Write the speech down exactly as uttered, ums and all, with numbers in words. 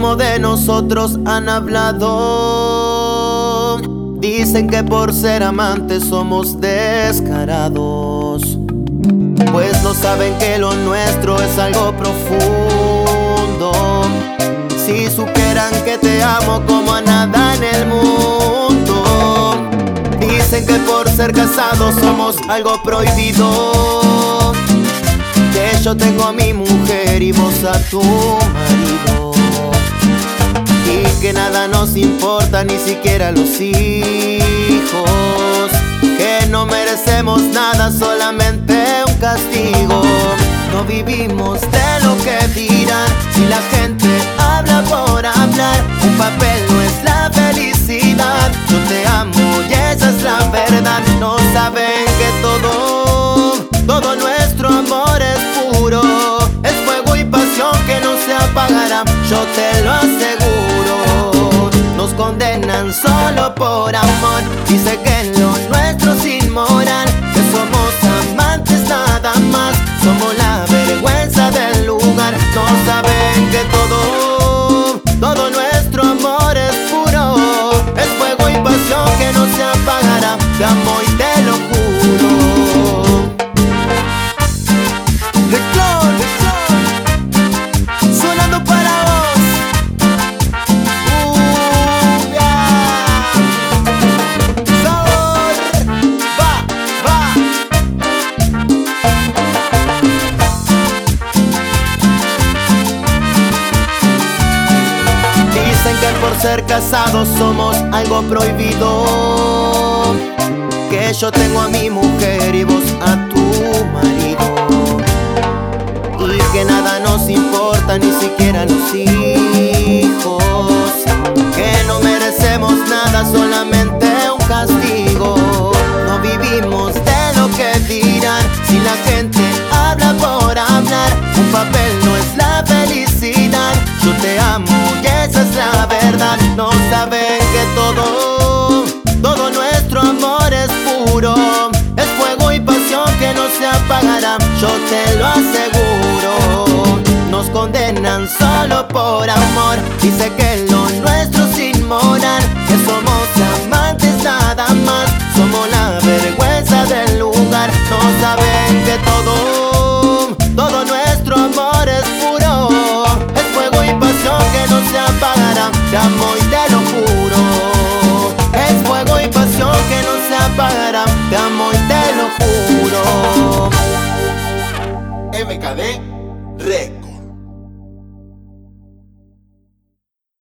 como de nosotros han hablado. Dicen que por ser amantes somos descarados, pues no saben que lo nuestro es algo profundo. Si supieran que te amo como a nada en el mundo. Dicen que por ser casados somos algo prohibido, que yo tengo a mi mujer y vos a tu marido, y que nada nos importa, ni siquiera los hijos, que no merecemos nada, solamente un castigo. No vivimos de lo que dirán, si la gente habla por hablar. Un papel no es la felicidad, yo te amo y esa es la verdad. No saben que todo, todo nuestro amor es puro, es fuego y pasión que no se apagará, yo te lo aseguro. Nos condenan solo por amor, dice que lo nuestro es inmoral, que somos amantes nada más, somos la vergüenza del lugar. No saben que todo, todo nuestro amor es puro, es fuego y pasión que no se apagará, te amo y te lo juro. Lector, sonando para vos. Uh, yeah. Sabor, va, va. Dicen que por ser casados somos algo prohibido, que yo tengo a mi mujer y vos a tu marido, y que nada nos importa, ni siquiera los hijos, que no merecemos nada, solamente un castigo. No vivimos de lo que dirán, si la gente habla por hablar. Un papel no es la felicidad, yo te amo y esa es la verdad. No saben que todo, todo nuestro amor es puro, es fuego y pasión que no se apagará, yo te lo aseguro. Nos condenan solo por amor, dice que lo nuestro es inmoral, que somos amantes nada más, somos la